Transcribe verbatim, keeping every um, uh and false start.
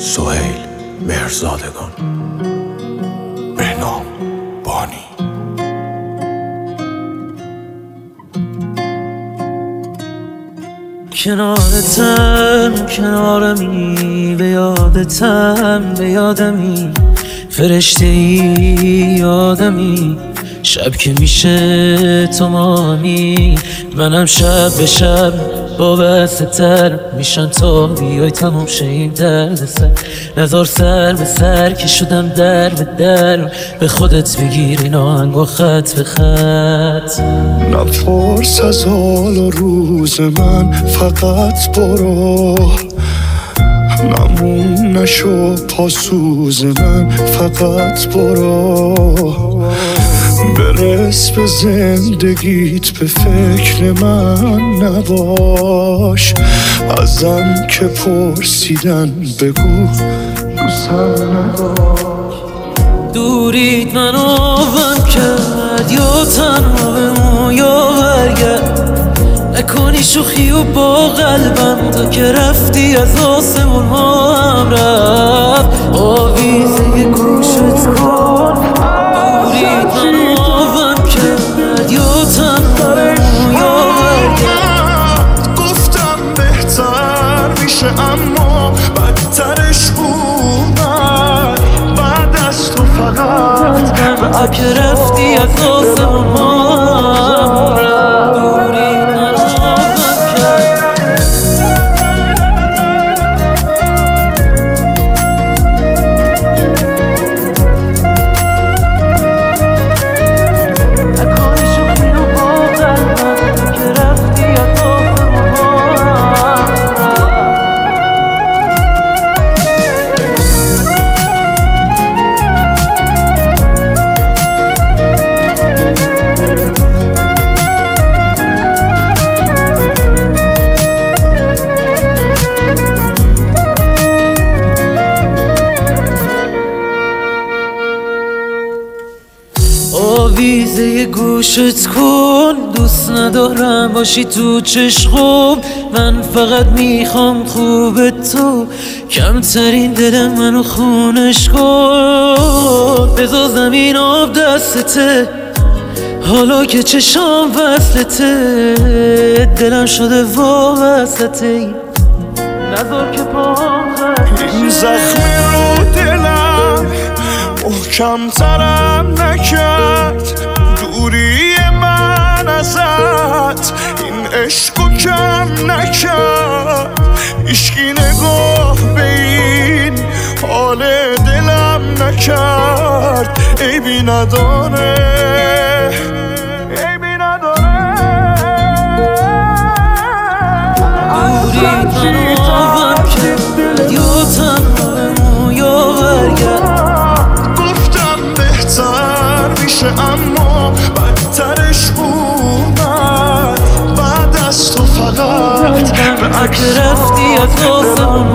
سهیل مهرزادگان. به نام بانی. کنارتم کنارمی، به یادتم به یادمی، فرشته ای آدمی، شب که میشه تو مامی، منم شب به شب با وسط تر میشن تا بیای تموم شه این درد سر. نزار سر به سر که شدم در به در، به خودت بگیر این آهنگ و خط به خط. نپرس از حال و روز من، فقط برو، نمون نشو پاسوز من، فقط برو. برس به زندگیت، به فکر من نباش، ازم که پرسیدن بگو دوستم نداشت. دوریت منو آوم کرد، یا تنها بمون یا برگرد، نکنی شوخی و با قلبم، تا که رفتی از آسمون ها هم رفت آویزه یه گوشت کن. دوریت منو آوم کرد، یا تنها بمون یا برگرد، گفتم بهتر میشه اما بدترش اومد، بعد از تو فقط تا که رفتی از آسمون ها هم رفت. دوریت منو آوم کرد. آویزه گوشت کن، دوست ندارم باشی تو چشم، من فقط میخوام خوب تو، کمترین دل منو خونش کن. بذار زمین آب دستته، حالا که چشام وصلته، دلم شده وابسته، نذار که پاهم این زخمی رو دلم محکم ترم نکرد، دوری من ازت این عشقو کم نکرد، هیچکی نگاه به این حال دلم نکرد، عیبی نداره عیبی نداره. دوریت منو آوم کرد، یا تنها بمون یا برگرد، میشه اما بدترش اومد، بعد از تو فقط به که رفتی از آسمون